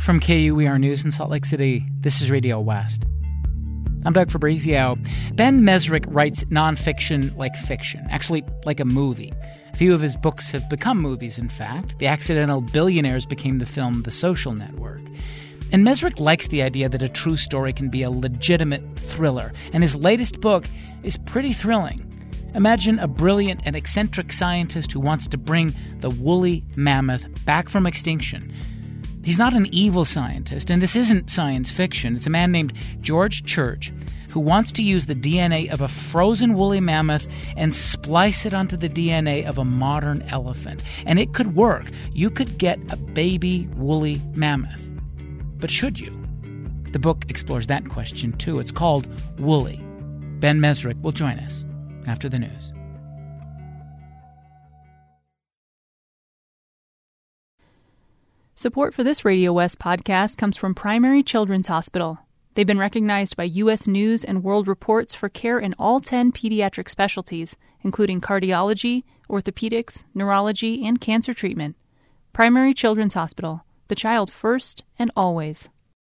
From KUER News in Salt Lake City, this is Radio West. I'm Doug Fabrizio. Ben Mezrich writes nonfiction like fiction, actually like a movie. A few of his books have become movies, in fact. The Accidental Billionaires became the film The Social Network. And Mezrich likes the idea that a true story can be a legitimate thriller, and his latest book is pretty thrilling. Imagine a brilliant and eccentric scientist who wants to bring the woolly mammoth back from extinction. He's not an evil scientist, and this isn't science fiction. It's a man named George Church who wants to use the DNA of a frozen woolly mammoth and splice it onto the DNA of a modern elephant. And it could work. You could get a baby woolly mammoth. But should you? The book explores that question, too. It's called Woolly. Ben Mezrich will join us after the news. Support for this Radio West podcast comes from Primary Children's Hospital. They've been recognized by U.S. News and World Reports for care in all 10 pediatric specialties, including cardiology, orthopedics, neurology, and cancer treatment. Primary Children's Hospital. The child first and always.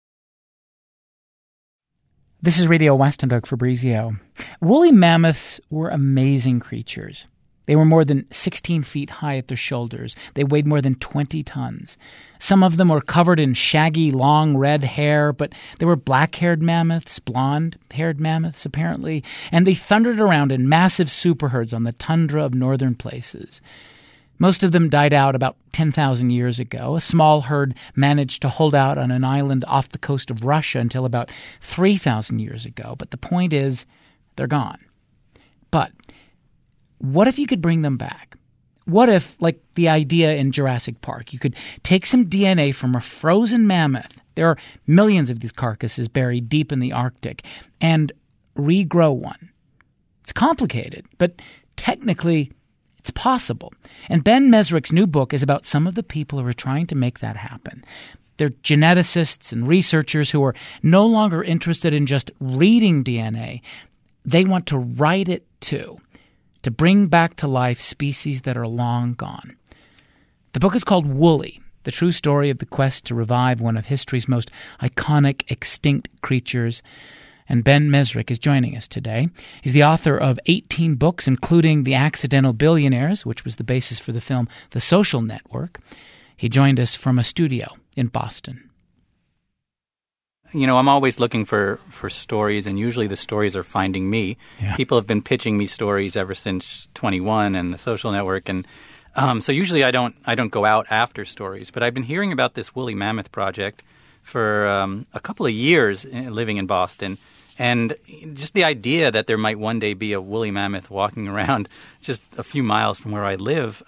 This is Radio West and Doug Fabrizio. Woolly mammoths were amazing creatures. They were more than 16 feet high at their shoulders. They weighed more than 20 tons. Some of them were covered in shaggy, long red hair, but they were black-haired mammoths, blonde-haired mammoths, apparently, and they thundered around in massive superherds on the tundra of northern places. Most of them died out about 10,000 years ago. A small herd managed to hold out on an island off the coast of Russia until about 3,000 years ago. But the point is, they're gone. But what if you could bring them back? What if, like the idea in Jurassic Park, you could take some DNA from a frozen mammoth, there are millions of these carcasses buried deep in the Arctic, and regrow one? It's complicated, but technically it's possible. And Ben Mezrich's new book is about some of the people who are trying to make that happen. They're geneticists and researchers who are no longer interested in just reading DNA. They want to write it too, to bring back to life species that are long gone. The book is called Woolly, the true story of the quest to revive one of history's most iconic extinct creatures. And Ben Mezrich is joining us today. He's the author of 18 books, including The Accidental Billionaires, which was the basis for the film The Social Network. He joined us from a studio in Boston. You know, I'm always looking for stories, and usually the stories are finding me. Yeah. People have been pitching me stories ever since 21 and The Social Network, and so usually I don't go out after stories. But I've been hearing about this woolly mammoth project for a couple of years living in Boston, and just the idea that there might one day be a woolly mammoth walking around just a few miles from where I live,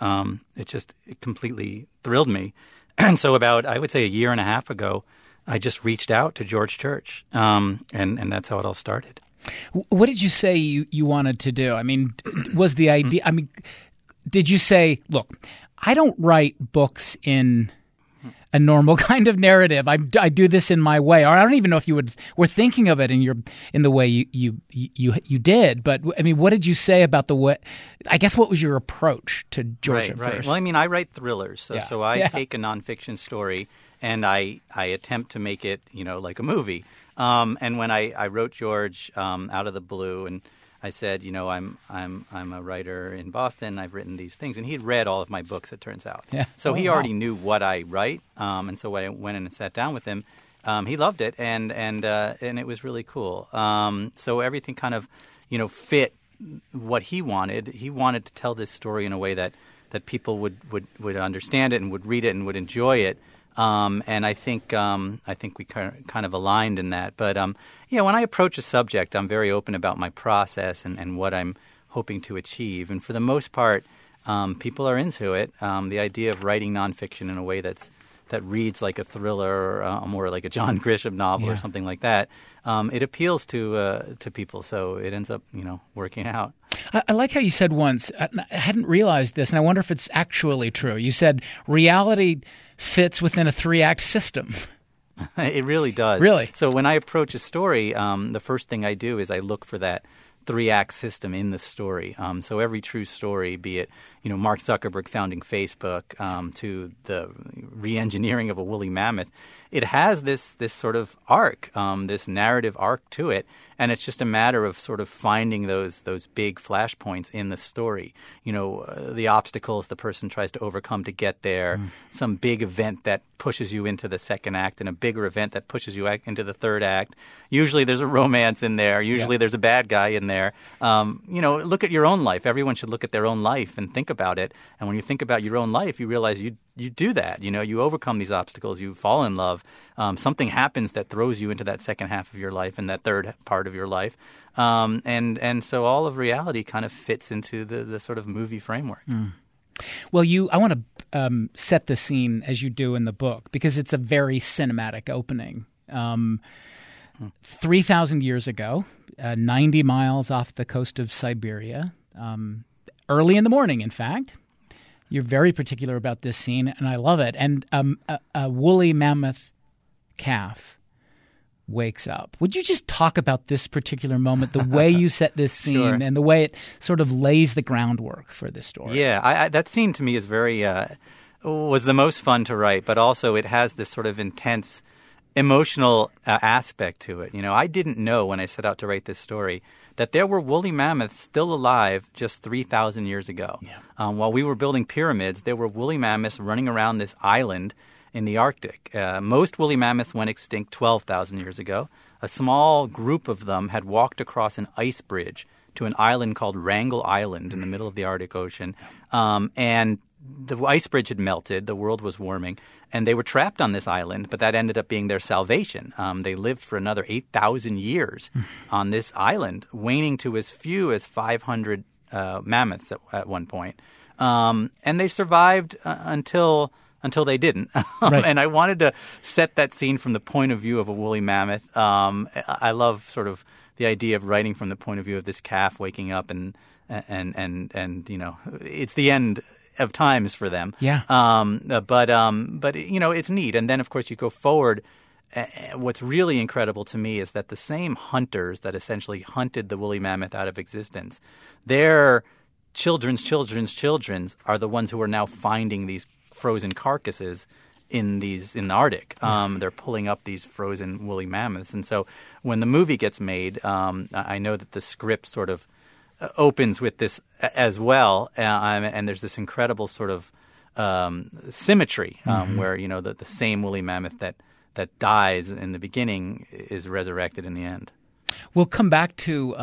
it completely thrilled me. And so about, I would say, a year and a half ago, I just reached out to George Church, and that's how it all started. What did you say you wanted to do? I mean, was the idea – I mean, did you say, look, I don't write books in a normal kind of narrative. I do this in my way. Or I don't even know if you were thinking of it in the way you did. But, I mean, what did you say about the way – I guess what was your approach to George at first? Well, I mean, I write thrillers. So I take a nonfiction story – and I attempt to make it, like a movie. And when I wrote George out of the blue, and I said, I'm a writer in Boston. I've written these things, and he'd read all of my books. It turns out, so he already knew what I write. And so when I went in and sat down with him, he loved it, and it was really cool. So everything kind of, fit what he wanted. He wanted to tell this story in a way that people would understand it and would read it and would enjoy it. And I think we kind of aligned in that. But when I approach a subject, I'm very open about my process and what I'm hoping to achieve. And for the most part, people are into it. The idea of writing nonfiction in a way that reads like a thriller or more like a John Grisham novel or something like that, it appeals to people. So it ends up, working out. I like how you said once, I hadn't realized this, and I wonder if it's actually true. You said reality fits within a 3-act system. It really does. Really? So when I approach a story, the first thing I do is I look for that 3-act system in the story. So every true story, be it Mark Zuckerberg founding Facebook to the re-engineering of a woolly mammoth, it has this sort of arc, this narrative arc to it, and it's just a matter of sort of finding those big flashpoints in the story. The obstacles the person tries to overcome to get there, some big event that pushes you into the second act, and a bigger event that pushes you into the third act. Usually there's a romance in there. Usually there's a bad guy in there. Look at your own life. Everyone should look at their own life and think about it. And when you think about your own life, you realize you do that. You overcome these obstacles. You fall in love. Something happens that throws you into that second half of your life and that third part of your life. And so all of reality kind of fits into the sort of movie framework. Well, I want to set the scene as you do in the book because it's a very cinematic opening. 3,000 years ago, 90 miles off the coast of Siberia, early in the morning, in fact. You're very particular about this scene, and I love it. And a woolly mammoth calf wakes up. Would you just talk about this particular moment, the way you set this scene Sure. and the way it sort of lays the groundwork for this story? Yeah, that scene to me is was the most fun to write, but also it has this sort of intense emotional aspect to it. I didn't know when I set out to write this story that there were woolly mammoths still alive just 3,000 years ago. Yeah. While we were building pyramids, there were woolly mammoths running around this island in the Arctic. Most woolly mammoths went extinct 12,000 years ago. A small group of them had walked across an ice bridge to an island called Wrangel Island in the middle of the Arctic Ocean. And the ice bridge had melted, the world was warming, and they were trapped on this island, but that ended up being their salvation. They lived for another 8,000 years on this island, waning to as few as 500 mammoths at one point. And they survived until they didn't. Right. And I wanted to set that scene from the point of view of a woolly mammoth. I love sort of the idea of writing from the point of view of this calf waking up and it's the end of times for them. Yeah. But it's neat. And then of course you go forward. What's really incredible to me is that the same hunters that essentially hunted the woolly mammoth out of existence, their children's are the ones who are now finding these frozen carcasses in the Arctic. They're pulling up these frozen woolly mammoths. And so when the movie gets made, I know that the script sort of opens with this as well, and there's this incredible sort of symmetry where the same woolly mammoth that dies in the beginning is resurrected in the end. We'll come back to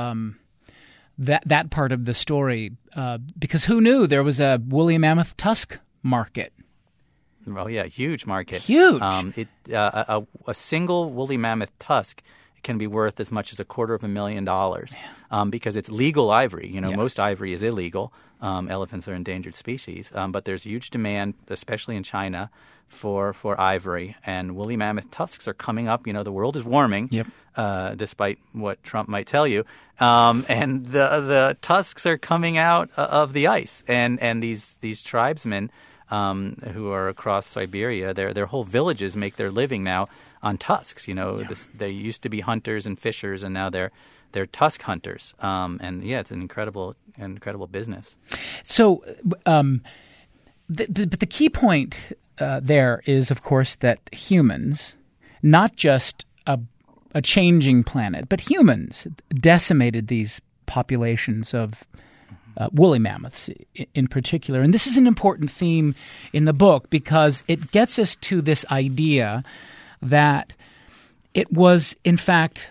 that part of the story because who knew there was a woolly mammoth tusk market? Oh yeah, huge market. Huge. A single woolly mammoth tusk can be worth as much as $250,000 because it's legal ivory. Most ivory is illegal. Elephants are endangered species, but there's huge demand, especially in China, for ivory. And woolly mammoth tusks are coming up. The world is warming, despite what Trump might tell you. And the tusks are coming out of the ice, and these tribesmen who are across Siberia, their whole villages make their living now on tusks. They used to be hunters and fishers, and now they're tusk hunters. It's an incredible business. So, but the key point there is, of course, that humans, not just a changing planet, but humans decimated these populations of woolly mammoths in particular. And this is an important theme in the book because it gets us to this idea that it was, in fact,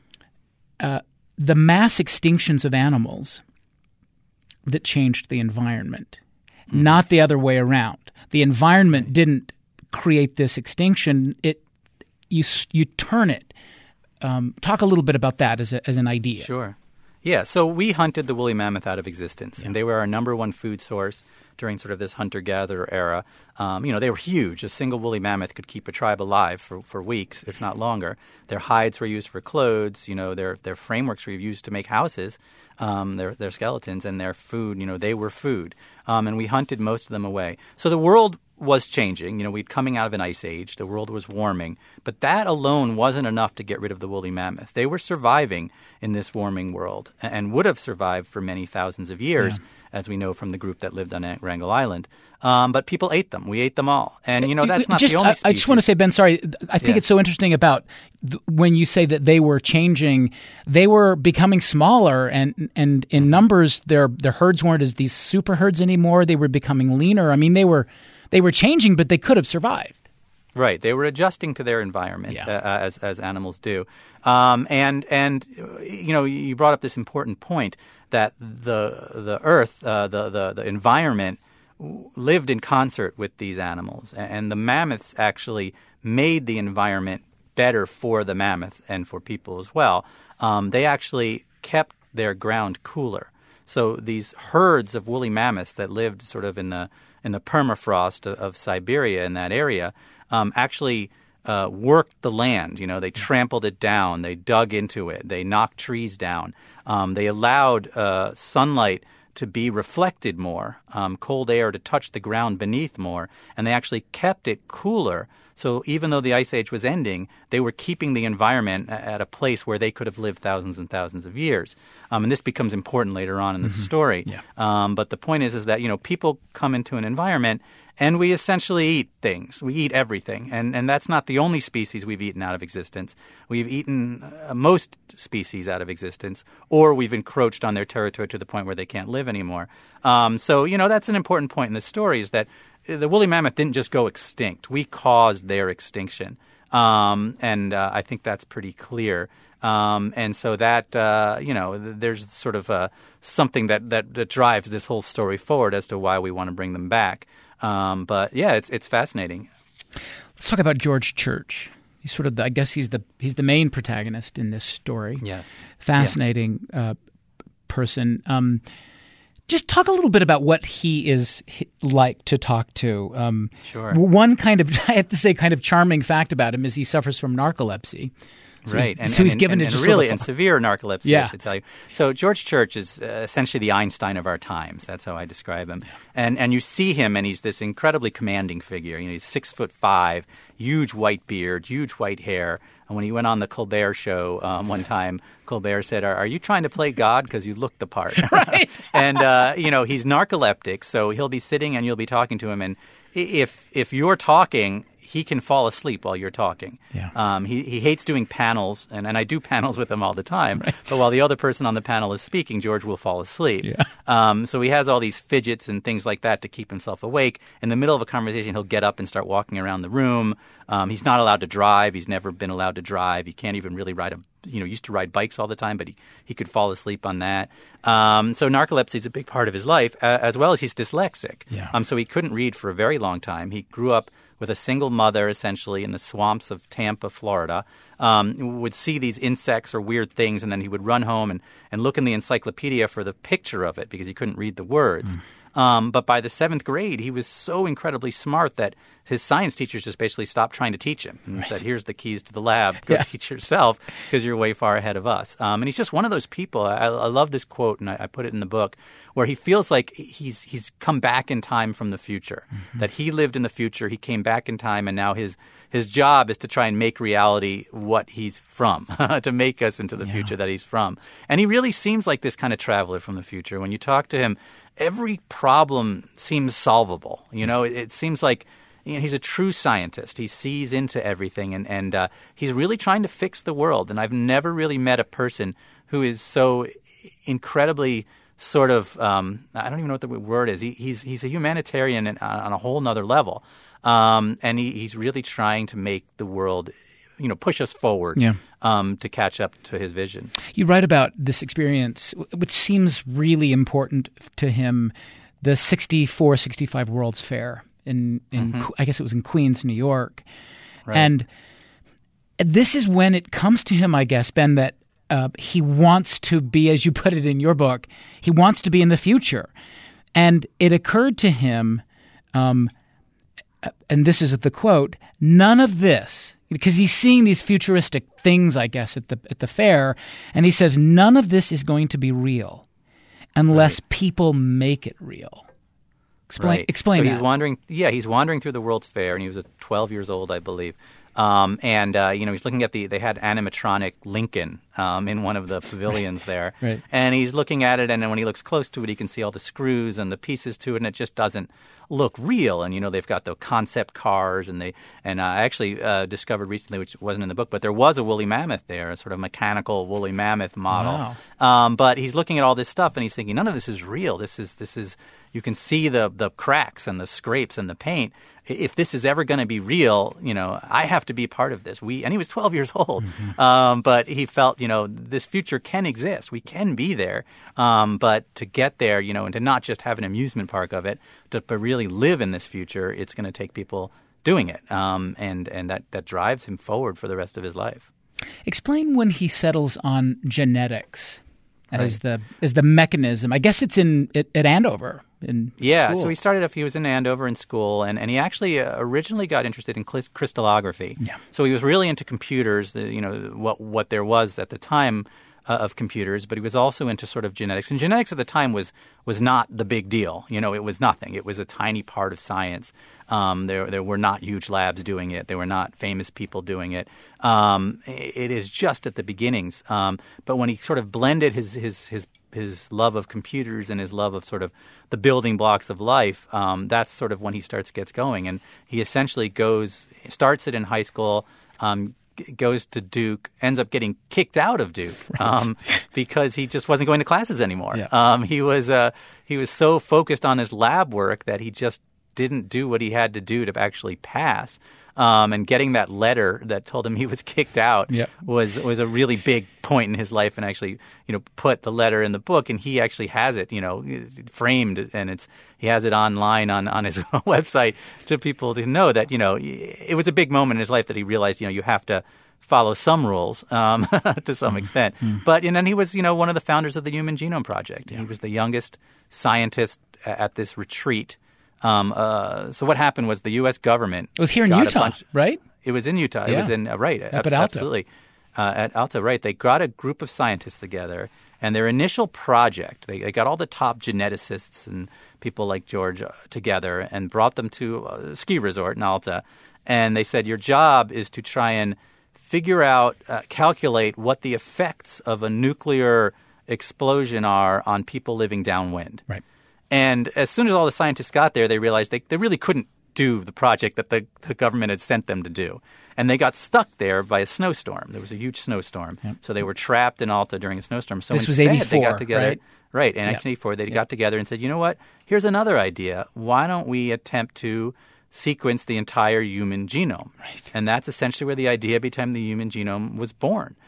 the mass extinctions of animals that changed the environment, not the other way around. The environment didn't create this extinction. You turn it. Talk a little bit about that as an idea. Sure. Yeah, so we hunted the woolly mammoth out of existence, and they were our number one food source during sort of this hunter-gatherer era. They were huge. A single woolly mammoth could keep a tribe alive for weeks, if not longer. Their hides were used for clothes. Their frameworks were used to make houses, their skeletons, and their food, they were food. And we hunted most of them away. So the world was changing. We'd coming out of an ice age. The world was warming. But that alone wasn't enough to get rid of the woolly mammoth. They were surviving in this warming world and would have survived for many thousands of years, as we know from the group that lived on Wrangel Island. But people ate them. We ate them all. And, that's not the only species. I just want to say, Ben, sorry, I think it's so interesting about when you say that they were changing, they were becoming smaller and in numbers, their herds weren't as these super herds anymore. They were becoming leaner. I mean, they were changing, but they could have survived. Right. They were adjusting to their environment, as animals do. You brought up this important point that the earth, the environment, lived in concert with these animals. And the mammoths actually made the environment better for the mammoth and for people as well. They actually kept their ground cooler. So these herds of woolly mammoths that lived sort of in the permafrost of Siberia in that area actually worked the land. They trampled it down. They dug into it. They knocked trees down. They allowed sunlight to be reflected more, cold air to touch the ground beneath more, and they actually kept it cooler. So even though the Ice Age was ending, they were keeping the environment at a place where they could have lived thousands and thousands of years. And this becomes important later on in the story. Yeah. But the point is that, people come into an environment and we essentially eat things. We eat everything. And that's not the only species we've eaten out of existence. We've eaten most species out of existence, or we've encroached on their territory to the point where they can't live anymore. So that's an important point in the story, is that the woolly mammoth didn't just go extinct. We caused their extinction. And I think that's pretty clear. And so that, there's sort of something that drives this whole story forward as to why we want to bring them back. But yeah, it's fascinating. Let's talk about George Church. He's sort of, I guess he's the main protagonist in this story. Yes. Fascinating person. Just talk a little bit about what he is like to talk to. Sure. One kind of, I have to say, kind of charming fact about him is he suffers from narcolepsy. Right. He's given it just really sort of, and severe narcolepsy, I should tell you. So George Church is essentially the Einstein of our times. That's how I describe him. And you see him, and he's this incredibly commanding figure. He's 6'5", huge white beard, huge white hair. And when he went on the Colbert Show one time, Colbert said, "Are you trying to play God? Because you look the part." Right. And he's narcoleptic, so he'll be sitting and you'll be talking to him, and if you're talking, he can fall asleep while you're talking. Yeah. He hates doing panels, and I do panels with him all the time. Right. But while the other person on the panel is speaking, George will fall asleep. Yeah. So he has all these fidgets and things like that to keep himself awake. In the middle of a conversation, he'll get up and start walking around the room. He's not allowed to drive. He's never been allowed to drive. He can't even really ride used to ride bikes all the time, but he could fall asleep on that. So narcolepsy is a big part of his life, as well as he's dyslexic. Yeah. So he couldn't read for a very long time. He grew up with a single mother, essentially, in the swamps of Tampa, Florida, would see these insects or weird things, and then he would run home and look in the encyclopedia for the picture of it because he couldn't read the words. But by the 7th grade, he was so incredibly smart that his science teachers just basically stopped trying to teach him and said, "Here's the keys to the lab. Go teach yourself because you're way far ahead of us." And he's just one of those people. I love this quote, and I put it in the book, where he feels like he's come back in time from the future, that he lived in the future, he came back in time, and now his job is to try and make reality what he's from, to make us into the future that he's from. And he really seems like this kind of traveler from the future. When you talk to him, every problem seems solvable. It seems like he's a true scientist. He sees into everything, and he's really trying to fix the world. And I've never really met a person who is so incredibly sort of I don't even know what the word is. He's a humanitarian on a whole nother level, and he's really trying to make the world, push us forward. To catch up to his vision. You write about this experience, which seems really important to him, the 65 World's Fair in I guess it was in Queens, New York. Right. And this is when it comes to him, I guess, Ben, that he wants to be, as you put it in your book, he wants to be in the future. And it occurred to him, and this is the quote, "None of this," because he's seeing these futuristic things, I guess, at the fair, and he says, "None of this is going to be real unless people make it real." Explain so that. He's wandering through the World's Fair, and he was 12 years old, I believe. He's looking at they had animatronic Lincoln in one of the pavilions there. Right. And he's looking at it, and then when he looks close to it, he can see all the screws and the pieces to it, and it just doesn't look real. And, you know, they've got the concept cars, and I actually discovered recently, which wasn't in the book, but there was a woolly mammoth there, a sort of mechanical woolly mammoth model. Wow. But he's looking at all this stuff, and he's thinking, none of this is real. This is you can see the cracks and the scrapes and the paint. If this is ever going to be real, you know, I have to be part of this. And he was 12 years old, but he felt, you know, this future can exist. We can be there, but to get there, you know, and to not just have an amusement park of it, to really live in this future, it's going to take people doing it, and that drives him forward for the rest of his life. Explain when he settles on genetics as the mechanism. I guess it's at Andover. School. So he started off. He was in Andover in school, and he actually originally got interested in crystallography. Yeah. So he was really into computers. What there was at the time of computers, but he was also into sort of genetics. And genetics at the time was not the big deal. You know, it was nothing. It was a tiny part of science. There were not huge labs doing it. There were not famous people doing it. It is just at the beginnings. But when he sort of blended his love of computers and his love of sort of the building blocks of life, that's sort of when he gets going. And he essentially starts it in high school, goes to Duke, ends up getting kicked out of Duke because he just wasn't going to classes anymore. Yeah. He was so focused on his lab work that he just didn't do what he had to do to actually pass. And getting that letter that told him he was kicked out was a really big point in his life, and actually, you know, put the letter in the book, and he actually has it, you know, framed, and he has it online on his website to people to know that, you know, it was a big moment in his life that he realized, you know, you have to follow some rules to some extent. But and then he was, you know, one of the founders of the Human Genome Project. He was the youngest scientist at this retreat. So what happened was the U.S. government. It was here in Utah, right? It was in Utah. Yeah. It was in Up at Alta. Absolutely, at Alta. Right. They got a group of scientists together, and their initial project, they got all the top geneticists and people like George together, and brought them to a ski resort in Alta, and they said, your job is to try and figure out, calculate what the effects of a nuclear explosion are on people living downwind. Right. And as soon as all the scientists got there, they realized they really couldn't do the project that the government had sent them to do. And they got stuck there by a snowstorm. There was a huge snowstorm. Yep. So they were trapped in Alta during a snowstorm. So this was instead, 84, they got together. right? Right. In 1984, they got together and said, you know what? Here's another idea. Why don't we attempt to sequence the entire human genome? Right. And that's essentially where the idea behind the human genome was born.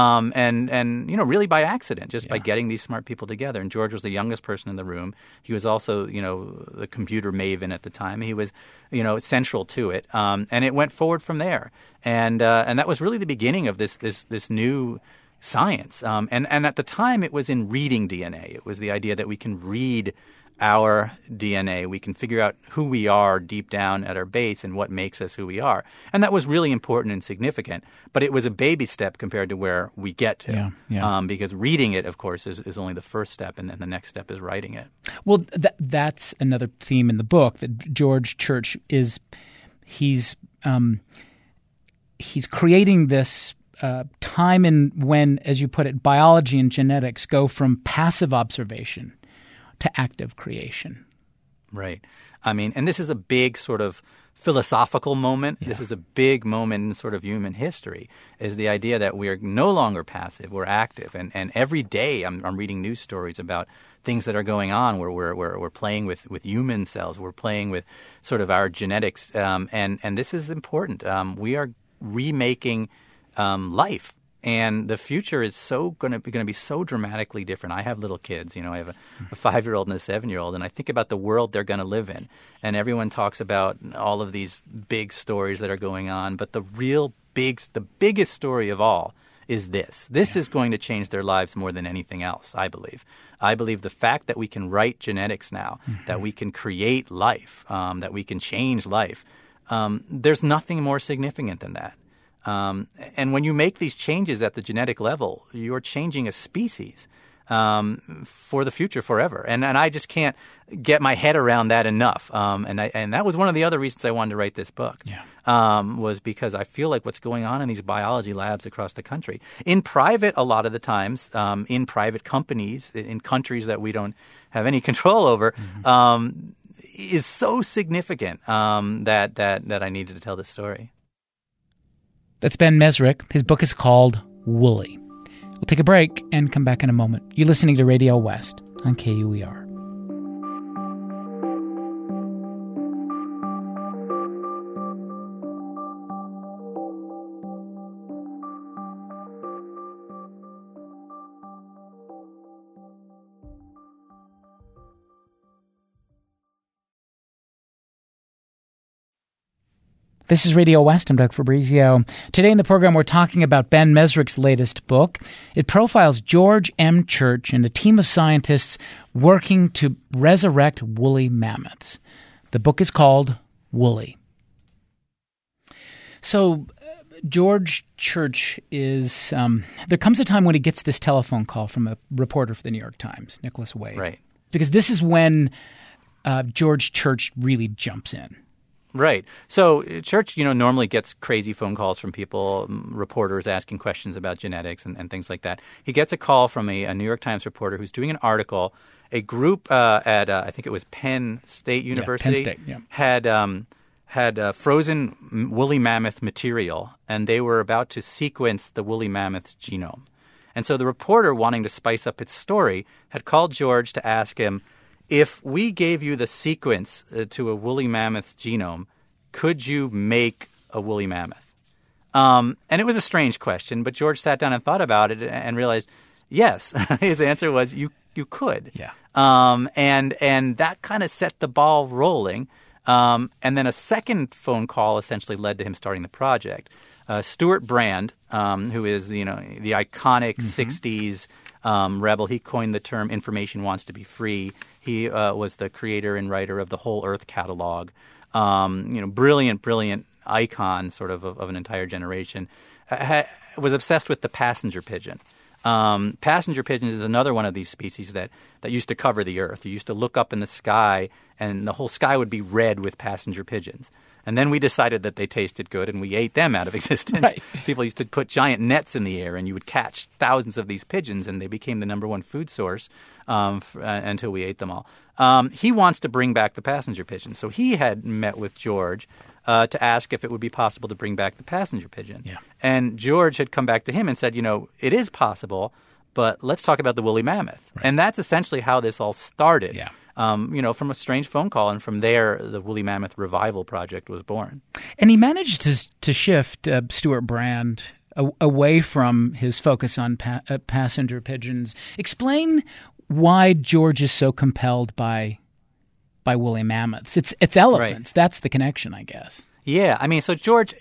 And you know, really by accident, just by getting these smart people together. And George was the youngest person in the room. He was also, you know, the computer maven at the time. He was, you know, central to it. And it went forward from there. And that was really the beginning of this new science. And at the time, it was in reading DNA. It was the idea that we can read our DNA. We can figure out who we are deep down at our base and what makes us who we are. And that was really important and significant. But it was a baby step compared to where we get to. Because reading it, of course, is only the first step, and then the next step is writing it. Well, that's another theme in the book, that George Church he's creating this time in when, as you put it, biology and genetics go from passive observation to active creation. Right. I mean, and this is a big sort of philosophical moment. Yeah. This is a big moment in sort of human history, is the idea that we are no longer passive, we're active. And every day I'm reading news stories about things that are going on where we're playing with human cells, we're playing with sort of our genetics. And this is important. We are remaking life. And the future is going to be so dramatically different. I have little kids. You know, I have a 5-year-old and a 7-year-old, and I think about the world they're going to live in. And everyone talks about all of these big stories that are going on, but the biggest story of all is this. This is going to change their lives more than anything else, I believe. I believe the fact that we can write genetics now, that we can create life, that we can change life, there's nothing more significant than that. And when you make these changes at the genetic level, you're changing a species. for the future forever. And I just can't get my head around that enough. And that was one of the other reasons I wanted to write this book. Was because I feel like what's going on in these biology labs across the country, in private a lot of the times, in private companies, in countries that we don't have any control over, is so significant that I needed to tell this story. That's Ben Mezrich. His book is called Woolly. We'll take a break and come back in a moment. You're listening to Radio West on KUER. This is Radio West. I'm Doug Fabrizio. Today in the program, we're talking about Ben Mezrich's latest book. It profiles George M. Church and a team of scientists working to resurrect woolly mammoths. The book is called Woolly. So George Church is there comes a time when he gets this telephone call from a reporter for the New York Times, Nicholas Wade. Right. Because this is when George Church really jumps in. Right. So Church, normally gets crazy phone calls from people, reporters asking questions about genetics and things like that. He gets a call from a New York Times reporter who's doing an article. A group at I think it was Penn State University Penn State, had frozen woolly mammoth material, and they were about to sequence the woolly mammoth's genome. And so the reporter, wanting to spice up its story, had called George to ask him, if we gave you the sequence to a woolly mammoth's genome, could you make a woolly mammoth? And it was a strange question, but George sat down and thought about it and realized, yes. His answer was, you could. Yeah. And that kind of set the ball rolling. And then a second phone call essentially led to him starting the project. Stuart Brand, who is the iconic 60s rebel, he coined the term "information wants to be free." He was the creator and writer of the Whole Earth catalog. Brilliant icon, sort of an entire generation. Was obsessed with the passenger pigeon. Passenger pigeons is another one of these species that used to cover the earth. You used to look up in the sky, and the whole sky would be red with passenger pigeons. And then we decided that they tasted good, and we ate them out of existence. Right. People used to put giant nets in the air, and you would catch thousands of these pigeons, and they became the number one food source until we ate them all. He wants to bring back the passenger pigeon. So he had met with George to ask if it would be possible to bring back the passenger pigeon. Yeah. And George had come back to him and said, it is possible, but let's talk about the woolly mammoth. Right. And that's essentially how this all started. Yeah. From a strange phone call, and from there, the Woolly Mammoth Revival Project was born. And he managed to shift Stuart Brand away from his focus on passenger pigeons. Explain why George is so compelled by woolly mammoths. It's elephants. Right. That's the connection, I guess. Yeah, I mean, so George,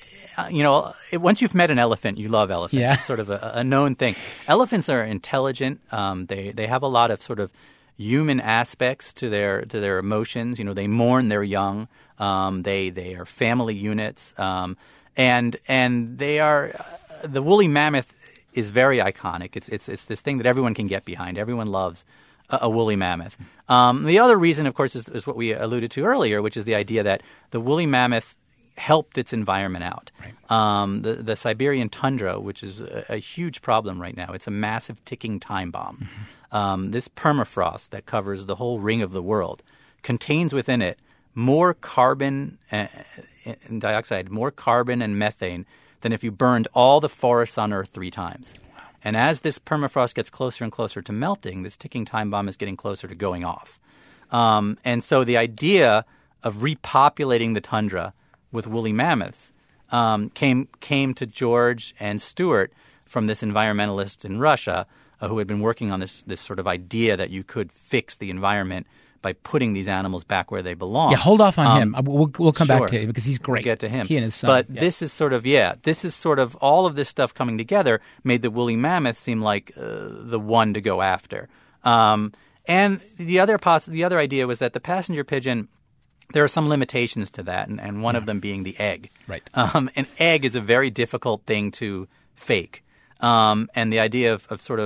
once you've met an elephant, you love elephants. Yeah. It's sort of a known thing. Elephants are intelligent. They have a lot of sort of human aspects to their emotions. They mourn their young. They are family units, and they are the woolly mammoth is very iconic. It's this thing that everyone can get behind. Everyone loves a woolly mammoth. The other reason, of course, is what we alluded to earlier, which is the idea that the woolly mammoth helped its environment out. Right. The Siberian tundra, which is a huge problem right now, it's a massive ticking time bomb. Mm-hmm. This permafrost that covers the whole ring of the world contains within it more carbon and dioxide, more carbon and methane than if you burned all the forests on Earth 3 times. Wow. And as this permafrost gets closer and closer to melting, this ticking time bomb is getting closer to going off. And so the idea of repopulating the tundra with woolly mammoths came to George and Stuart from this environmentalist in Russia who had been working on this sort of idea that you could fix the environment by putting these animals back where they belong. Yeah, hold off on him. We'll come back to him because he's great. We'll get to him. He and his son. But this is sort of all of this stuff coming together made the woolly mammoth seem like the one to go after. And the other idea was that the passenger pigeon, there are some limitations to that, and one of them being the egg. Right. An egg is a very difficult thing to fake. And the idea of sort of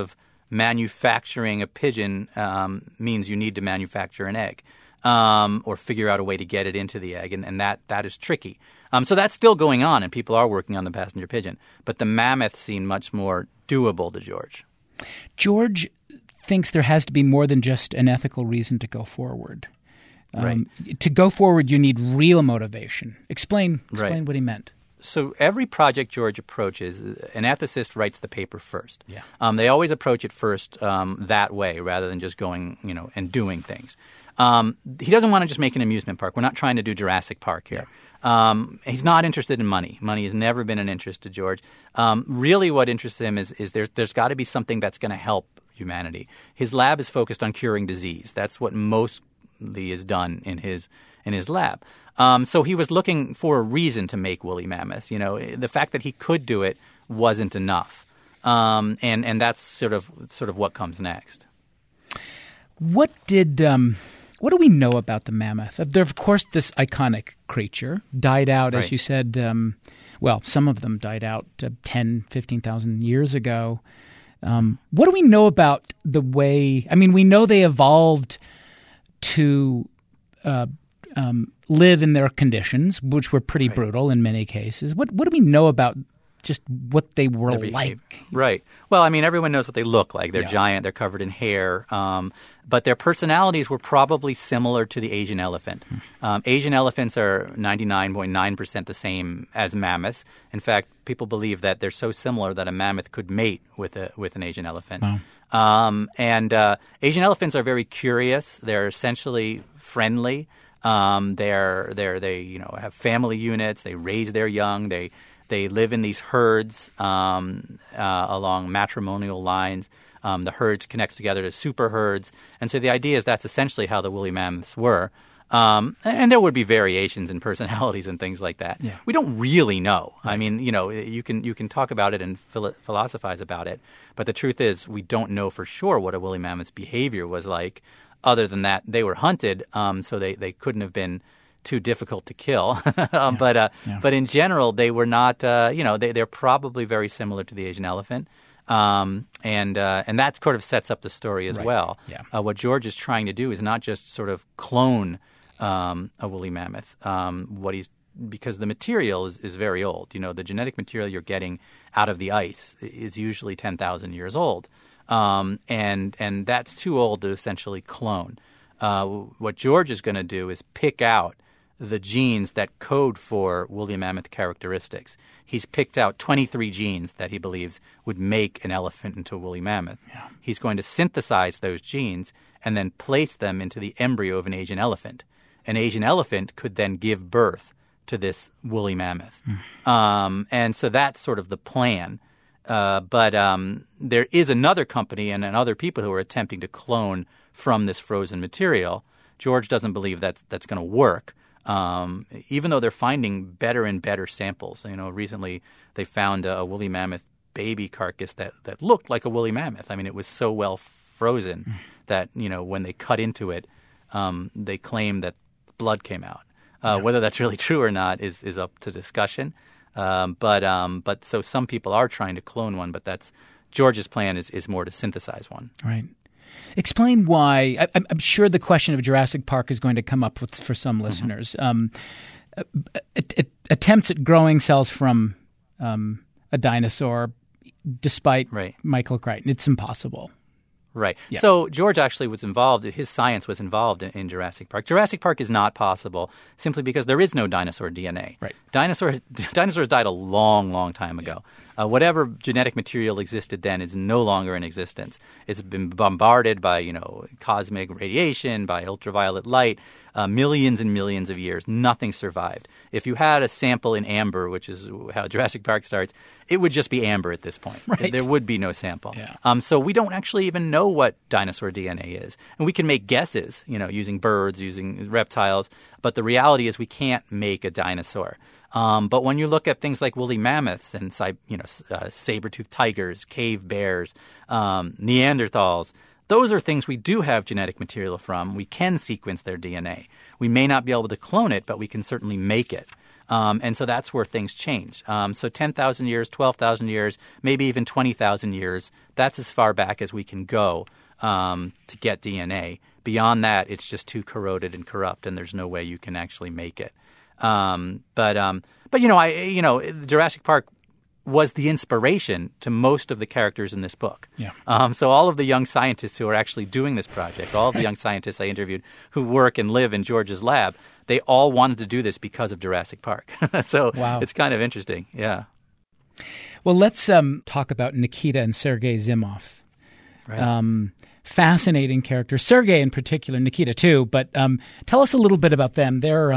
manufacturing a pigeon means you need to manufacture an egg or figure out a way to get it into the egg, and that is tricky. So that's still going on, and people are working on the passenger pigeon. But the mammoth seemed much more doable to George. George thinks there has to be more than just an ethical reason to go forward. Right. To go forward, you need real motivation. Explain Right. what he meant. So every project George approaches, an ethicist writes the paper first. Yeah. They always approach it first that way rather than just going, and doing things. He doesn't want to just make an amusement park. We're not trying to do Jurassic Park here. He's not interested in money. Money has never been an interest to George. Really what interests him is there's got to be something that's going to help humanity. His lab is focused on curing disease. That's what mostly is done in his lab. So he was looking for a reason to make woolly mammoths. The fact that he could do it wasn't enough. And that's sort of what comes next. What do we know about the mammoth? They're, of course, this iconic creature died out, Right. as you said. Some of them died out 10, 15,000 years ago. What do we know about the way? I mean, we know they evolved to live in their conditions, which were pretty Right. brutal in many cases. What do we know about just what they were Their behavior. like? Right. Well, I mean, everyone knows what they look like. They're Yeah. giant. They're covered in hair. But their personalities were probably similar to the Asian elephant. Asian elephants are 99.9% the same as mammoths. In fact, people believe that they're so similar that a mammoth could mate with an Asian elephant. Wow. Asian elephants are very curious. They're essentially friendly. They have family units. They raise their young. They live in these herds along matrimonial lines. The herds connect together to super herds. And so the idea is that's essentially how the woolly mammoths were. And there would be variations in personalities and things like that. Yeah. We don't really know. Right. I mean, you can talk about it and philosophize about it. But the truth is we don't know for sure what a woolly mammoth's behavior was like. Other than that, they were hunted, so they couldn't have been too difficult to kill. But in general, they were not. They're probably very similar to the Asian elephant, and that sort of sets up the story as Right. well. Yeah. What George is trying to do is not just sort of clone a woolly mammoth. Because the material is very old. The genetic material you're getting out of the ice is usually 10,000 years old. And that's too old to essentially clone. What George is going to do is pick out the genes that code for woolly mammoth characteristics. He's picked out 23 genes that he believes would make an elephant into a woolly mammoth. Yeah. He's going to synthesize those genes and then place them into the embryo of an Asian elephant. An Asian elephant could then give birth to this woolly mammoth. And so that's sort of the plan. But there is another company and other people who are attempting to clone from this frozen material. George doesn't believe that's going to work, even though they're finding better and better samples. Recently they found a woolly mammoth baby carcass that looked like a woolly mammoth. I mean, it was so well frozen that when they cut into it, they claim that blood came out. Whether that's really true or not is up to discussion. But so some people are trying to clone one, but that's George's plan is more to synthesize one. Right. Explain why. I'm sure the question of Jurassic Park is going to come up for some listeners. Attempts at growing cells from a dinosaur, despite Right. Michael Crichton, it's impossible. Right. Yeah. So George actually was involved. His science was involved in Jurassic Park. Jurassic Park is not possible simply because there is no dinosaur DNA. Right. Dinosaurs died a long, long time ago. Whatever genetic material existed then is no longer in existence. It's been bombarded by cosmic radiation, by ultraviolet light, millions and millions of years. Nothing survived. If you had a sample in amber, which is how Jurassic Park starts, it would just be amber at this point. Right. There would be no sample. Yeah. So we don't actually even know what dinosaur DNA is. And we can make guesses, using birds, using reptiles. But the reality is we can't make a dinosaur. But when you look at things like woolly mammoths and saber-toothed tigers, cave bears, Neanderthals, those are things we do have genetic material from. We can sequence their DNA. We may not be able to clone it, but we can certainly make it. And so that's where things change. So 10,000 years, 12,000 years, maybe even 20,000 years, that's as far back as we can go to get DNA. Beyond that, it's just too corroded and corrupt, and there's no way you can actually make it. But Jurassic Park was the inspiration to most of the characters in this book. Yeah. So all of the young scientists who are actually doing this project, all of the young scientists I interviewed who work and live in George's lab, they all wanted to do this because of Jurassic Park. So wow. It's kind of interesting. Yeah. Well, let's talk about Nikita and Sergei Zimov. Right. Fascinating characters. Sergei in particular, Nikita too. But tell us a little bit about them. They're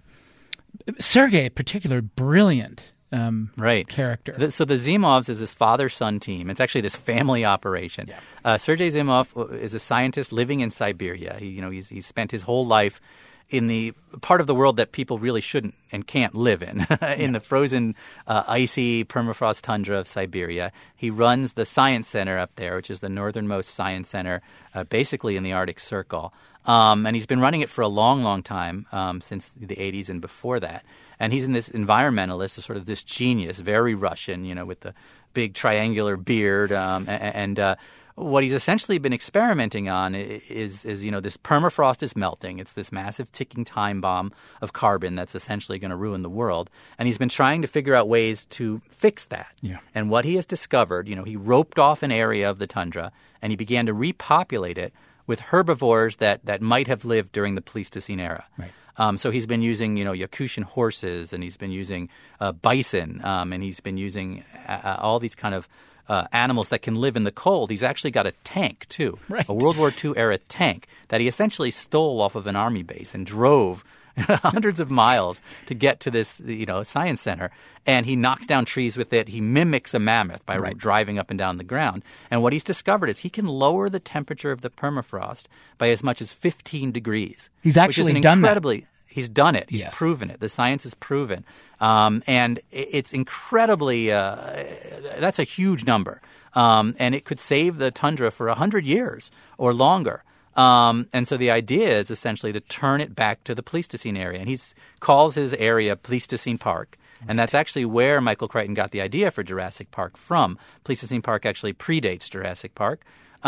Sergei in particular, brilliant. Right. Character. So the Zimovs is this father-son team. It's actually this family operation. Yeah. Sergei Zimov is a scientist living in Siberia. He's spent his whole life in the part of the world that people really shouldn't and can't live in, in the frozen, icy permafrost tundra of Siberia. He runs the science center up there, which is the northernmost science center, basically in the Arctic Circle. And he's been running it for a long, long time, since the 80s and before that. And he's in this environmentalist, sort of this genius, very Russian, with the big triangular beard. And what he's essentially been experimenting on is this permafrost is melting. It's this massive ticking time bomb of carbon that's essentially going to ruin the world. And he's been trying to figure out ways to fix that. Yeah. And what he has discovered, he roped off an area of the tundra and he began to repopulate it with herbivores that might have lived during the Pleistocene era. Right. So he's been using, Yakutian horses, and he's been using bison, and he's been using all these kind of animals that can live in the cold. He's actually got a tank, too, right. A World War II era tank that he essentially stole off of an army base and drove hundreds of miles to get to this, science center. And he knocks down trees with it. He mimics a mammoth by driving up and down the ground. And what he's discovered is he can lower the temperature of the permafrost by as much as 15 degrees. He's actually done that. He's done it. He's yes. proven it. The science is proven. And it's incredibly that's a huge number. And it could save the tundra for 100 years or longer. And so the idea is essentially to turn it back to the Pleistocene area. And he calls his area Pleistocene Park. And that's actually where Michael Crichton got the idea for Jurassic Park from. Pleistocene Park actually predates Jurassic Park.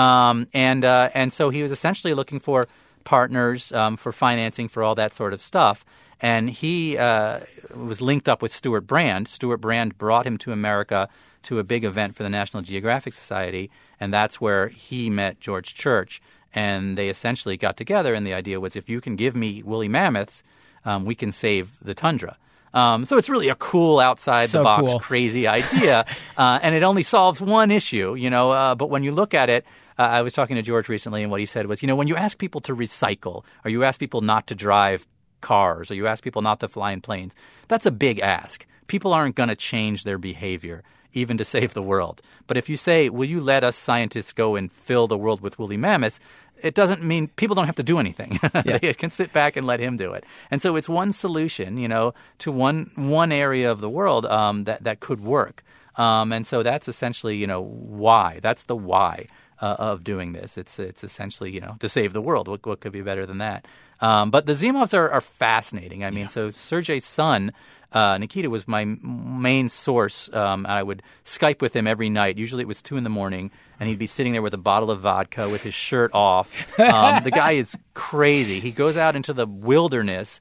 And so he was essentially looking for partners for financing for all that sort of stuff. And he was linked up with Stuart Brand. Stuart Brand brought him to America to a big event for the National Geographic Society. And that's where he met George Church. And they essentially got together, and the idea was, if you can give me woolly mammoths, we can save the tundra. So it's really a cool, outside-the-box, crazy idea, and it only solves one issue, but when you look at it, I was talking to George recently, and what he said was, when you ask people to recycle, or you ask people not to drive cars, or you ask people not to fly in planes, that's a big ask. People aren't going to change their behavior, even to save the world. But if you say, will you let us scientists go and fill the world with woolly mammoths, it doesn't mean people don't have to do anything. Yeah. They can sit back and let him do it. And so it's one solution, to one area of the world that could work. And so that's essentially, why. That's the why of doing this. It's essentially, to save the world. What could be better than that? But the Zimovs are fascinating. I mean, so Sergei's son, Nikita, was my main source. I would Skype with him every night. Usually it was 2 a.m, and he'd be sitting there with a bottle of vodka with his shirt off. The guy is crazy. He goes out into the wilderness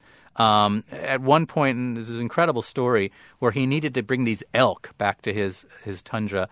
at one point, and this is an incredible story, where he needed to bring these elk back to his tundra.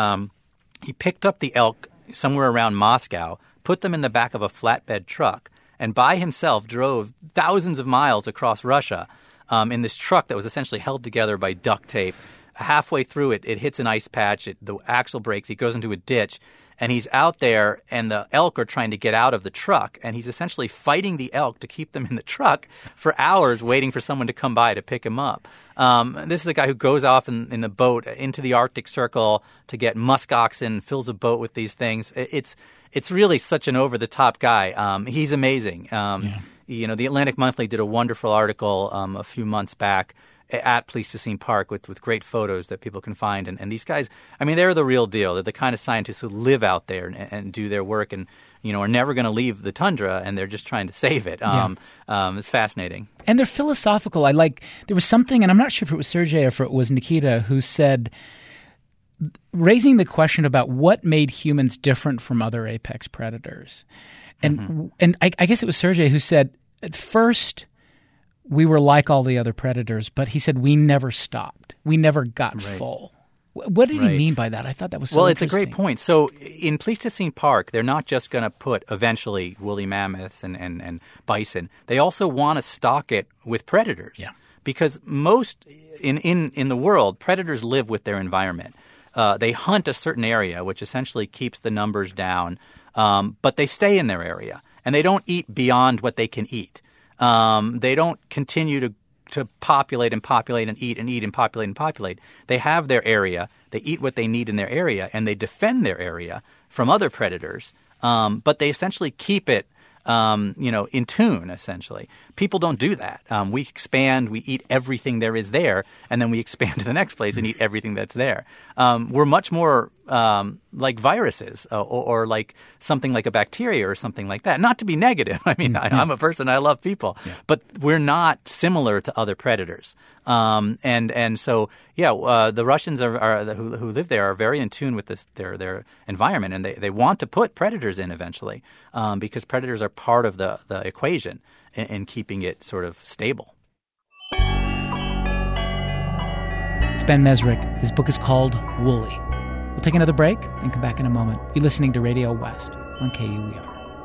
He picked up the elk somewhere around Moscow, put them in the back of a flatbed truck, and by himself drove thousands of miles across Russia in this truck that was essentially held together by duct tape. Halfway through it hits an ice patch. The axle breaks. He goes into a ditch, and he's out there, and the elk are trying to get out of the truck, and he's essentially fighting the elk to keep them in the truck for hours, waiting for someone to come by to pick him up. This is the guy who goes off in the boat into the Arctic Circle to get musk oxen, fills a boat with these things. It's really such an over-the-top guy. He's amazing. The Atlantic Monthly did a wonderful article a few months back at Pleistocene Park with great photos that people can find. And these guys, I mean, they're the real deal. They're the kind of scientists who live out there and do their work and, are never going to leave the tundra, and they're just trying to save it. It's fascinating. And they're philosophical. There was something, and I'm not sure if it was Sergei or if it was Nikita, who said, raising the question about what made humans different from other apex predators. And I guess it was Sergei who said, at first, we were like all the other predators, but he said we never stopped. We never got full. What did he mean by that? I thought that was so interesting. Well, it's a great point. So in Pleistocene Park, they're not just going to put eventually woolly mammoths and bison. They also want to stock it with predators. Yeah. Because most in the world, predators live with their environment. They hunt a certain area, which essentially keeps the numbers down, but they stay in their area. And they don't eat beyond what they can eat. They don't continue to populate and eat and populate. They have their area. They eat what they need in their area, and they defend their area from other predators. But they essentially keep it, in tune, essentially. People don't do that. We expand, we eat everything there is there, and then we expand to the next place and eat everything that's there. We're much more like viruses or like something like a bacteria or something like that. Not to be negative. I mean, I'm a person, I love people. Yeah. But we're not similar to other predators. And so, the Russians who live there are very in tune with their environment, and they want to put predators in eventually because predators are part of the equation in keeping it sort of stable. It's Ben Mezrich. His book is called Woolly. We'll take another break and come back in a moment. You're listening to Radio West on KUER.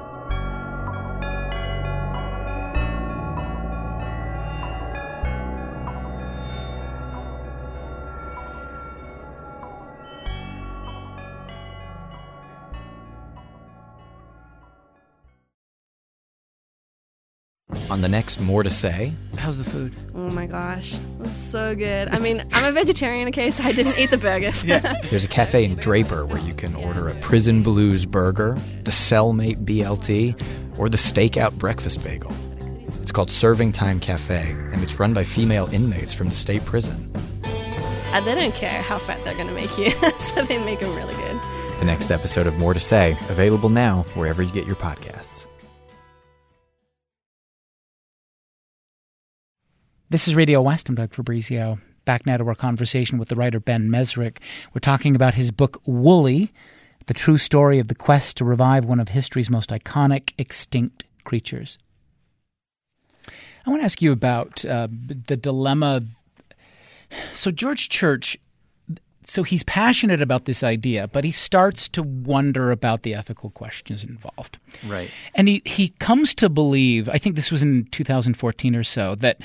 On the next More to Say. How's the food? Oh my gosh, it's so good. I mean, I'm a vegetarian, okay, so I didn't eat the burgers. There's a cafe in Draper where you can order a Prison Blues burger, the Cellmate BLT, or the Stakeout breakfast bagel. It's called Serving Time Cafe, and it's run by female inmates from the state prison. They don't care how fat they're going to make you, so they make them really good. The next episode of More to Say, available now wherever you get your podcasts. This is Radio West. I'm Doug Fabrizio. Back now to our conversation with the writer Ben Mezrich. We're talking about his book, Woolly, the true story of the quest to revive one of history's most iconic extinct creatures. I want to ask you about the dilemma. So George Church, he's passionate about this idea, but he starts to wonder about the ethical questions involved. Right. And he comes to believe, I think this was in 2014 or so, that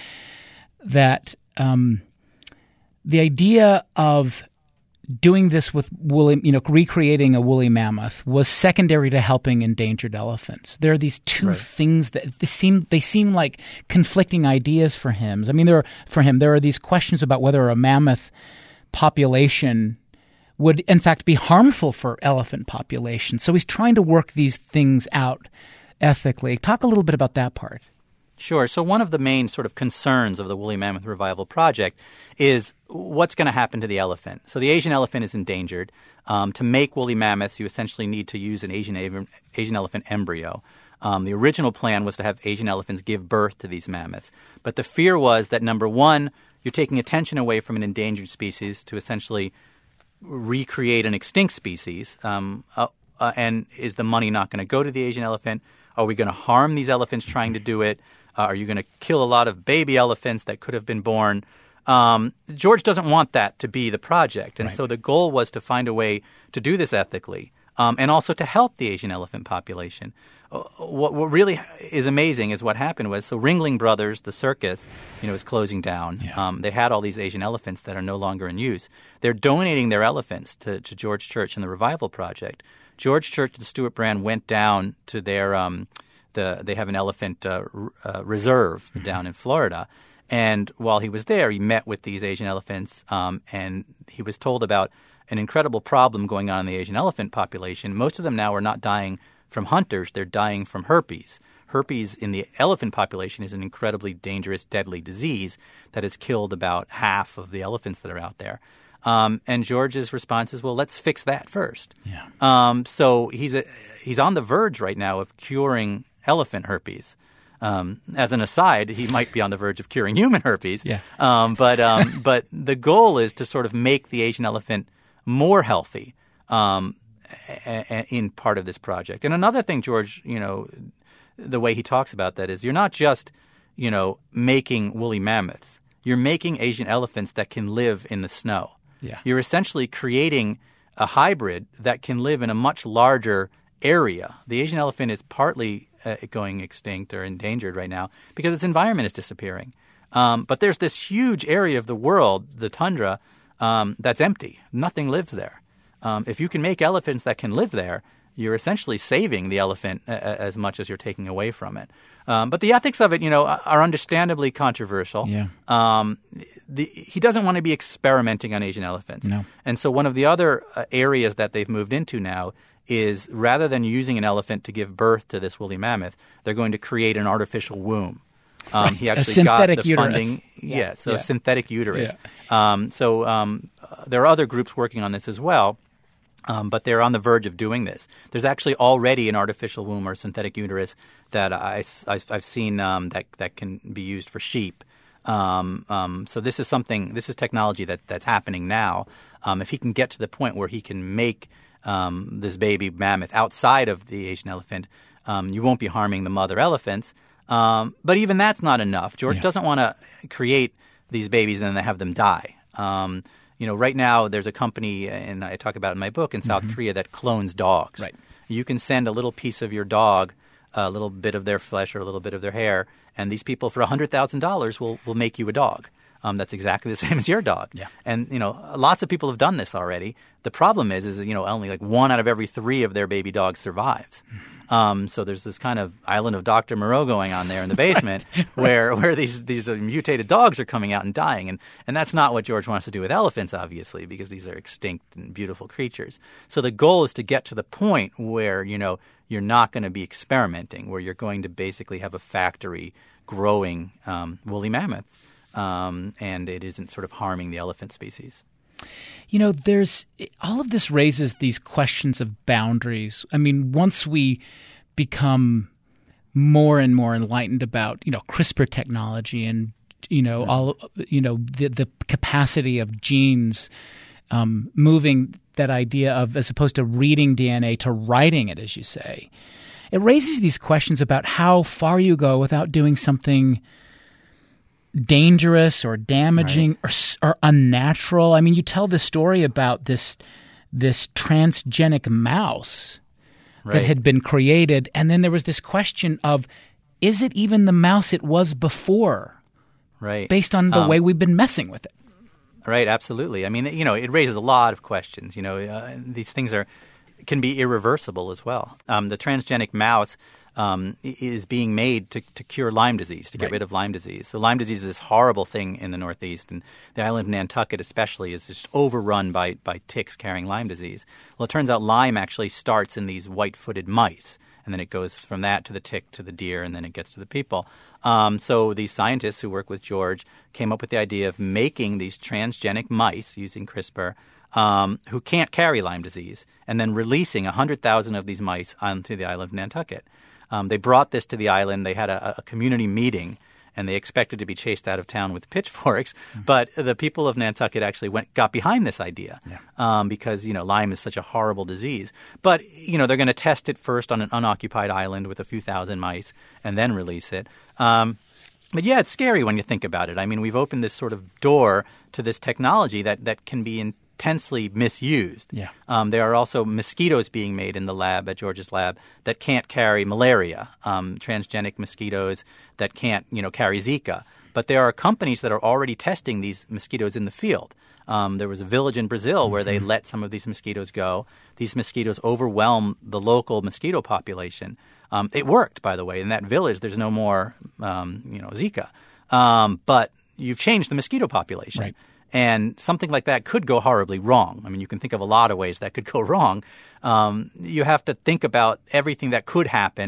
the idea of doing this with woolly, recreating a woolly mammoth was secondary to helping endangered elephants. There are these two things that they seem like conflicting ideas for him. I mean, there are these questions about whether a mammoth population would in fact be harmful for elephant populations. So he's trying to work these things out ethically. Talk a little bit about that part. Sure. So one of the main sort of concerns of the Woolly Mammoth Revival Project is what's going to happen to the elephant. So the Asian elephant is endangered. To make woolly mammoths, you essentially need to use an Asian elephant embryo. The original plan was to have Asian elephants give birth to these mammoths. But the fear was that, number one, you're taking attention away from an endangered species to essentially recreate an extinct species. And is the money not going to go to the Asian elephant? Are we going to harm these elephants trying to do it? Are you going to kill a lot of baby elephants that could have been born? George doesn't want that to be the project. And so the goal was to find a way to do this ethically and also to help the Asian elephant population. What really is amazing is what happened was, so Ringling Brothers, the circus, is closing down. Yeah. They had all these Asian elephants that are no longer in use. They're donating their elephants to George Church and the Revival Project. George Church and Stuart Brand went down to their they have an elephant reserve down in Florida. And while he was there, he met with these Asian elephants, and he was told about an incredible problem going on in the Asian elephant population. Most of them now are not dying from hunters. They're dying from herpes. herpes in the elephant population is an incredibly dangerous, deadly disease that has killed about half of the elephants that are out there. And George's response is, well, let's fix that first. Yeah. So he's on the verge right now of curing elephant herpes. As an aside, he might be on the verge of curing human herpes. Yeah. But the goal is to sort of make the Asian elephant more healthy in part of this project. And another thing, George, the way he talks about that is you're not just, making woolly mammoths. You're making Asian elephants that can live in the snow. Yeah. You're essentially creating a hybrid that can live in a much larger area. The Asian elephant is partly going extinct or endangered right now because its environment is disappearing. But there's this huge area of the world, the tundra, that's empty. Nothing lives there. If you can make elephants that can live there, you're essentially saving the elephant as much as you're taking away from it. But the ethics of it, are understandably controversial. Yeah. He doesn't want to be experimenting on Asian elephants. No. And so one of the other areas that they've moved into now is rather than using an elephant to give birth to this woolly mammoth, they're going to create an artificial womb. Right. He actually a synthetic got the uterus. funding. Yeah. A synthetic uterus. Yeah. There are other groups working on this as well. But they're on the verge of doing this. There's actually already an artificial womb or synthetic uterus that I've seen that can be used for sheep. So this is technology that's happening now. If he can get to the point where he can make this baby mammoth outside of the Asian elephant, you won't be harming the mother elephants. But even that's not enough. George doesn't want to create these babies and then have them die. Right now there's a company, and I talk about it in my book, in South Korea that clones dogs. Right. You can send a little piece of your dog, a little bit of their flesh or a little bit of their hair, and these people for $100,000 will make you a dog. That's exactly the same as your dog. Yeah. And, lots of people have done this already. The problem is only like 1 out of every 3 of their baby dogs survives. So there's this kind of island of Dr. Moreau going on there in the basement right. where these mutated dogs are coming out and dying. And that's not what George wants to do with elephants, obviously, because these are extinct and beautiful creatures. So the goal is to get to the point where, you're not going to be experimenting, where you're going to basically have a factory growing woolly mammoths. And it isn't sort of harming the elephant species. There's all of this raises these questions of boundaries. I mean, once we become more and more enlightened about, CRISPR technology and, all, the capacity of genes moving that idea of, as opposed to reading DNA, to writing it, as you say, it raises these questions about how far you go without doing something dangerous or damaging or unnatural. I mean, you tell this story about this transgenic mouse that had been created, and then there was this question of, is it even the mouse it was before? Right. Based on the way we've been messing with it. Right, absolutely. I mean, it raises a lot of questions. These things can be irreversible as well. The transgenic mouse is being made to cure Lyme disease, to get rid of Lyme disease. So Lyme disease is this horrible thing in the Northeast, and the island of Nantucket especially is just overrun by ticks carrying Lyme disease. Well, it turns out Lyme actually starts in these white-footed mice, and then it goes from that to the tick to the deer, and then it gets to the people. So these scientists who work with George came up with the idea of making these transgenic mice using CRISPR who can't carry Lyme disease, and then releasing 100,000 of these mice onto the island of Nantucket. They brought this to the island. They had a community meeting, and they expected to be chased out of town with pitchforks. But the people of Nantucket actually got behind this idea because, Lyme is such a horrible disease. But, they're going to test it first on an unoccupied island with a few thousand mice and then release it. But yeah, it's scary when you think about it. I mean, we've opened this sort of door to this technology that can be intensely misused. Yeah. There are also mosquitoes being made in the lab, at George's lab, that can't carry malaria, transgenic mosquitoes that can't, carry Zika. But there are companies that are already testing these mosquitoes in the field. There was a village in Brazil where they let some of these mosquitoes go. These mosquitoes overwhelm the local mosquito population. It worked, by the way. In that village, there's no more, Zika. But you've changed the mosquito population. Right. And something like that could go horribly wrong. I mean, you can think of a lot of ways that could go wrong. You have to think about everything that could happen.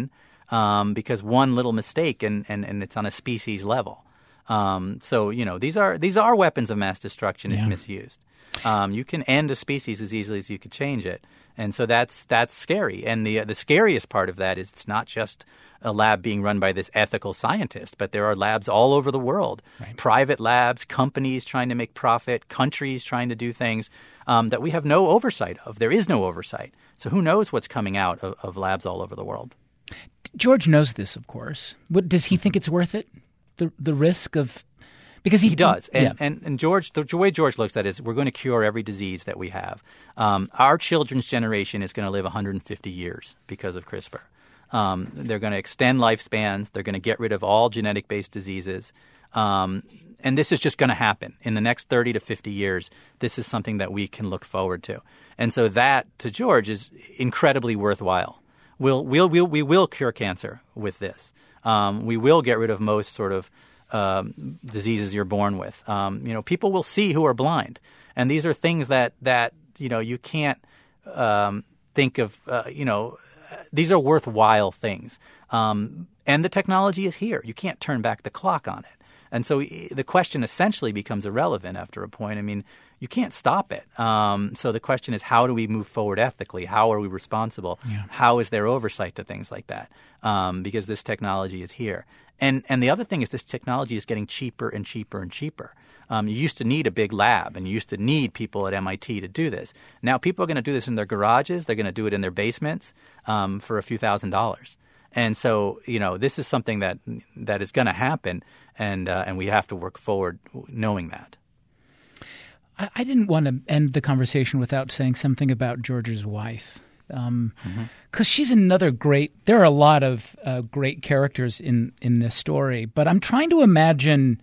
because one little mistake and it's on a species level. So these are weapons of mass destruction if misused. You can end a species as easily as you could change it, and so that's scary. And the scariest part of that is it's not just a lab being run by this ethical scientist, but there are labs all over the world, private labs, companies trying to make profit, countries trying to do things that we have no oversight of. There is no oversight. So who knows what's coming out of labs all over the world? George knows this, of course. Does he think it's worth it? The risk of... Because he does. And George, the way George looks at it is we're going to cure every disease that we have. Our children's generation is going to live 150 years because of CRISPR. They're going to extend lifespans. They're going to get rid of all genetic-based diseases. And this is just going to happen. In the next 30 to 50 years, this is something that we can look forward to. And so that, to George, is incredibly worthwhile. We will cure cancer with this. We will get rid of most sort of diseases you're born with. People will see who are blind. And these are things that you can't think of, these are worthwhile things. And the technology is here. You can't turn back the clock on it. And so the question essentially becomes irrelevant after a point. I mean, you can't stop it. So the question is, how do we move forward ethically? How are we responsible? Yeah. How is there oversight to things like that? Because this technology is here. And the other thing is this technology is getting cheaper and cheaper and cheaper. You used to need a big lab, and you used to need people at MIT to do this. Now people are going to do this in their garages. They're going to do it in their basements for a few $1,000s. And so, this is something that is going to happen, and we have to work forward knowing that. I didn't want to end the conversation without saying something about George's wife, because she's another great. There are a lot of great characters in this story, but I'm trying to imagine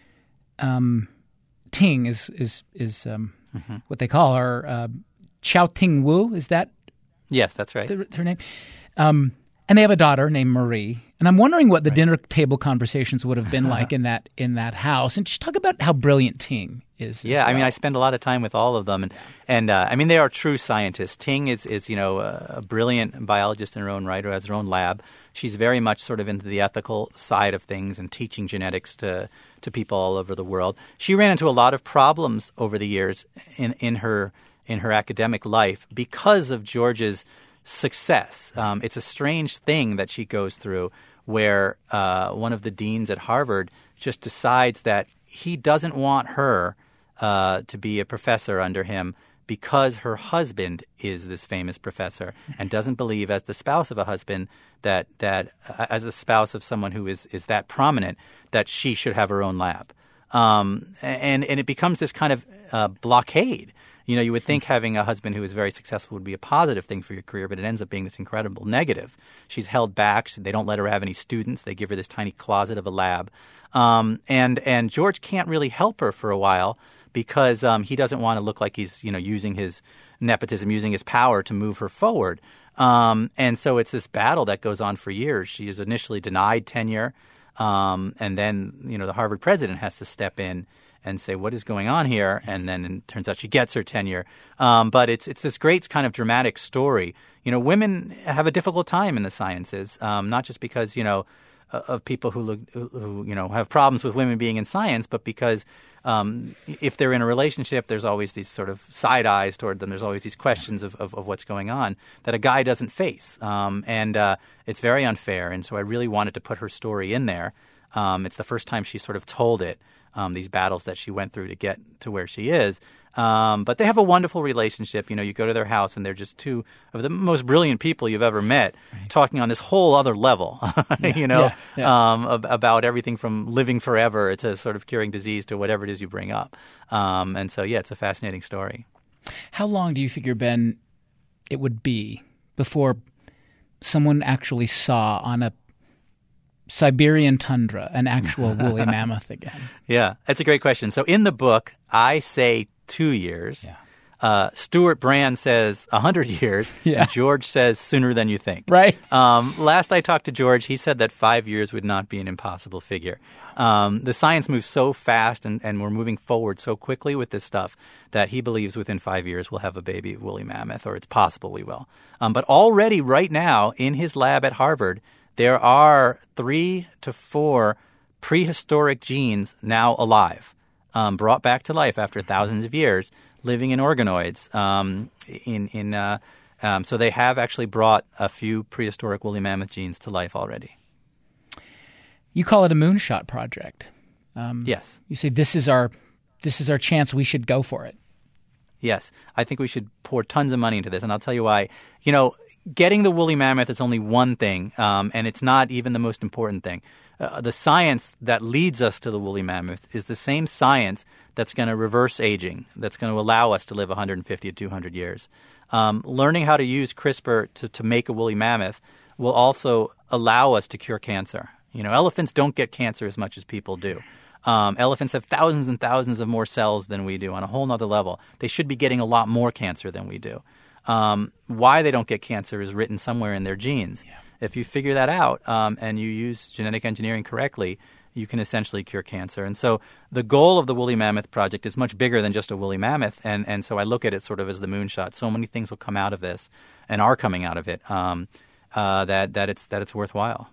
Ting is what they call her, Chow Ting Wu. Is that? Yes, that's right. Her name. And they have a daughter named Marie. And I'm wondering what the dinner table conversations would have been like in that house. And just talk about how brilliant Ting is. Yeah, I mean, I spend a lot of time with all of them. And I mean, they are true scientists. Ting is a brilliant biologist in her own right, who has her own lab. She's very much sort of into the ethical side of things and teaching genetics to people all over the world. She ran into a lot of problems over the years in her academic life because of George's success. It's a strange thing that she goes through where one of the deans at Harvard just decides that he doesn't want her to be a professor under him because her husband is this famous professor and doesn't believe, as the spouse of a husband, that as a spouse of someone who is that prominent, that she should have her own lab. And it becomes this kind of blockade. You would think having a husband who is very successful would be a positive thing for your career, but it ends up being this incredible negative. She's held back. They don't let her have any students. They give her this tiny closet of a lab. And George can't really help her for a while because he doesn't want to look like he's, using his nepotism, using his power to move her forward. And so it's this battle that goes on for years. She is initially denied tenure. And then, the Harvard president has to step in and say, what is going on here? And then it turns out she gets her tenure. But it's this great kind of dramatic story. Women have a difficult time in the sciences, not just because, of people who have problems with women being in science, but because if they're in a relationship, there's always these sort of side eyes toward them. There's always these questions of what's going on that a guy doesn't face. And it's very unfair. And so I really wanted to put her story in there. It's the first time she sort of told it. These battles that she went through to get to where she is. But they have a wonderful relationship. You go to their house and they're just two of the most brilliant people you've ever met talking on this whole other level, about everything from living forever to sort of curing disease to whatever it is you bring up. And so, it's a fascinating story. How long do you figure, Ben, it would be before someone actually saw on a Siberian tundra an actual woolly mammoth again? Yeah, that's a great question. So in the book, I say 2 years. Yeah. Stuart Brand says 100 years. Yeah. And George says sooner than you think. Right. Last I talked to George, he said that 5 years would not be an impossible figure. The science moves so fast and we're moving forward so quickly with this stuff that he believes within 5 years we'll have a baby woolly mammoth, or it's possible we will. But already right now in his lab at Harvard, there are 3 to 4 prehistoric genes now alive, brought back to life after thousands of years, living in organoids. So they have actually brought a few prehistoric woolly mammoth genes to life already. You call it a moonshot project. Yes. You say this is our chance. We should go for it. Yes, I think we should pour tons of money into this, and I'll tell you why. Getting the woolly mammoth is only one thing, and it's not even the most important thing. The science that leads us to the woolly mammoth is the same science that's going to reverse aging, that's going to allow us to live 150 to 200 years. Learning how to use CRISPR to make a woolly mammoth will also allow us to cure cancer. Elephants don't get cancer as much as people do. Elephants have thousands and thousands of more cells than we do on a whole nother level. They should be getting a lot more cancer than we do. Why they don't get cancer is written somewhere in their genes. Yeah. If you figure that out and you use genetic engineering correctly, you can essentially cure cancer. And so the goal of the Woolly Mammoth Project is much bigger than just a woolly mammoth. And so I look at it sort of as the moonshot. So many things will come out of this and are coming out of it that it's worthwhile.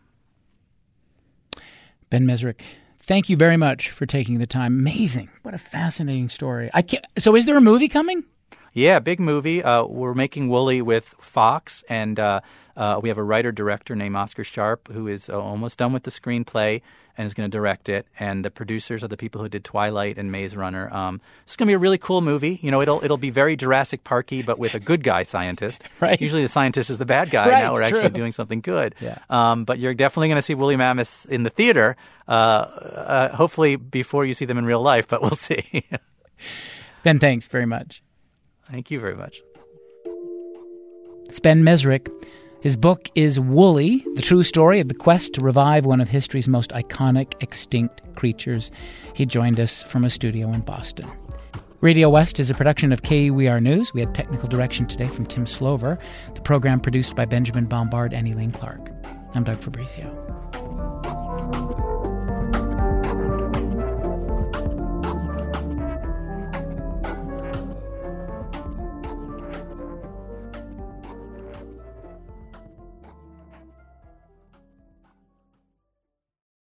Ben Mezrich, thank you very much for taking the time. Amazing. What a fascinating story. So is there a movie coming? Yeah, big movie. We're making Woolly with Fox, and we have a writer-director named Oscar Sharp who is almost done with the screenplay and is going to direct it. And the producers are the people who did Twilight and Maze Runner. It's going to be a really cool movie. It'll be very Jurassic Parky, but with a good guy scientist. Right. Usually the scientist is the bad guy. Right, now we're actually doing something good. Yeah. But you're definitely going to see woolly mammoths in the theater, hopefully before you see them in real life, but we'll see. Ben, thanks very much. Thank you very much. It's Ben Mezrich. His book is Woolly, the true story of the quest to revive one of history's most iconic extinct creatures. He joined us from a studio in Boston. Radio West is a production of KUER News. We had technical direction today from Tim Slover. The program produced by Benjamin Bombard and Elaine Clark. I'm Doug Fabrizio.